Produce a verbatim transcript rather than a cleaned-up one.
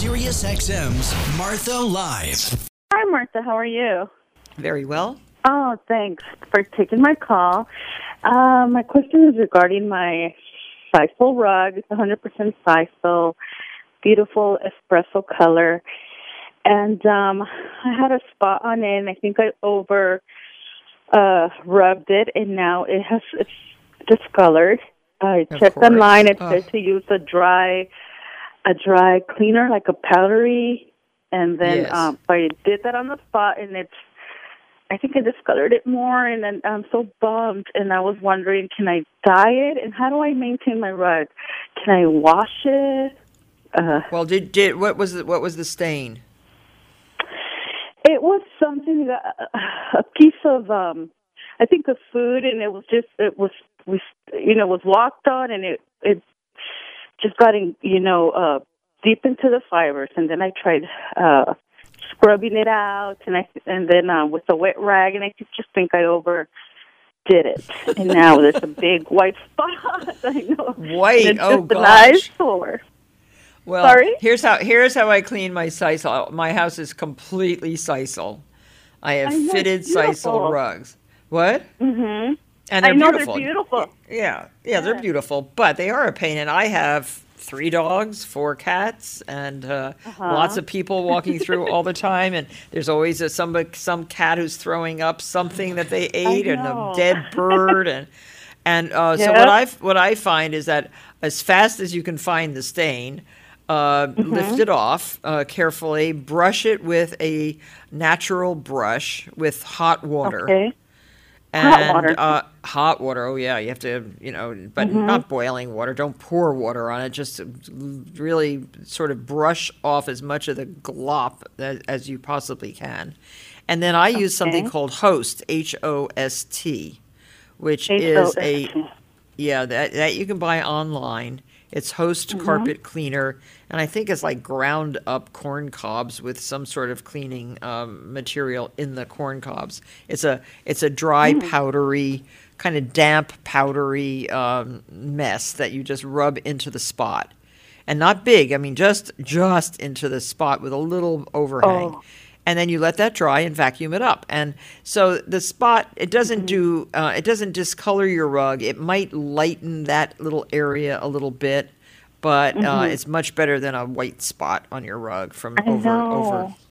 SiriusXM's Martha Live. Hi, Martha. How are you? Very well. Oh, thanks for taking my call. Uh, my question is regarding my sisal rug. It's one hundred percent sisal, beautiful espresso color. And um, I had a spot on it, and I think I over uh, rubbed it, and now it has it's discolored. I Of checked course. online. It Oh. said to use a dry, a dry cleaner, like a powdery, and then Yes. um, I did that on the spot, and it's. I think I discolored it more, and then I'm so bummed. And I was wondering, can I dye it, and how do I maintain my rug? Can I wash it? Uh, Well, did did what was the, what was the stain? it was something that a piece of, um, I think, of food, and it was just it was we you know was walked on, and it it just got in, you know uh, deep into the fibers, and then I tried. Uh, scrubbing it out, and I and then uh, with a wet rag, and I just think I overdid it, and now there's a big white spot. I know. White, And it's oh just an gosh. eyesore. Well, Sorry? here's how here's how I clean my sisal. My house is completely sisal. I have I know, fitted it's beautiful. sisal rugs. What? Mm-hmm. And I they're know beautiful. they're beautiful. Yeah, yeah, they're Yeah. beautiful, but they are a pain. And I have three dogs, four cats, and uh, Uh-huh. lots of people walking through all the time. And there's always a, some some cat who's throwing up something that they ate, and a know. dead bird, and and uh, so Yeah. what I what I find is that as fast as you can find the stain. Uh, Mm-hmm. Lift it off uh, carefully. Brush it with a natural brush with hot water. Okay. And, Hot water. Uh, hot water. Oh yeah, you have to, you know, but Mm-hmm. not boiling water. Don't pour water on it. Just really sort of brush off as much of the glop as, as you possibly can. And then I use something Okay. called Host, H O S T, which H is O S a T. yeah that that you can buy online. It's Host Mm-hmm. carpet cleaner, and I think it's like ground up corn cobs with some sort of cleaning um, material in the corn cobs. It's a it's a dry, Mm. powdery, kind of damp, powdery um, mess that you just rub into the spot, and not big. I mean, just just into the spot with a little overhang. Oh. And then you let that dry and vacuum it up. And so the spot, it doesn't Mm-hmm. do, uh, it doesn't discolor your rug. It might lighten that little area a little bit, but uh, it's much better than a white spot on your rug from Mm-hmm. I over know. over